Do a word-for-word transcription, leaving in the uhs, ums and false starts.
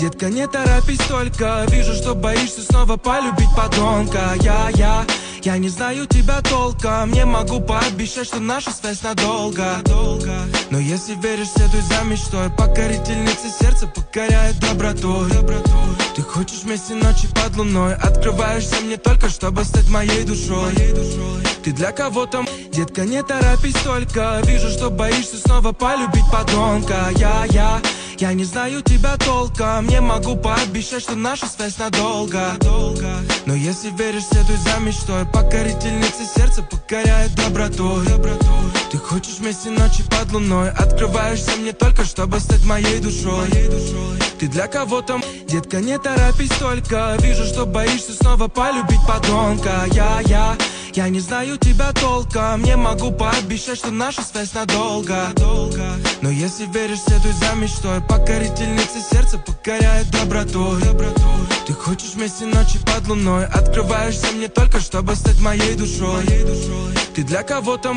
Детка, не торопись только. Вижу, что боишься снова полюбить подонка. Я, я, я не знаю тебя толком. Не могу пообещать, что наша связь надолго. Но если веришь, следуй за мечтой. Покорительница сердца покоряет добротой. Ты хочешь вместе ночи под луной. Открываешься мне только, чтобы стать моей душой. Ты для кого-то, детка, не торопись только. Вижу, что боишься снова полюбить подонка. Я, я, я не знаю тебя толком. Не могу пообещать, что наша связь надолго. Но если веришь, следуй за мечтой. Покорительница сердца покоряет добротой. Ты хочешь вместе ночи под луной. Открываешься мне только, чтобы стать моей душой. Ты для кого-то, детка, не торопись только. Вижу, что боишься снова полюбить подонка. Я, я, я не знаю тебя толком. Не могу пообещать, что наша связь надолго. Но если веришь, следуй за мечтой. Покорительница сердца покоряет добротой. Ты хочешь вместе ночи под луной. Открываешься мне только, чтобы стать моей душой. Ты для кого-то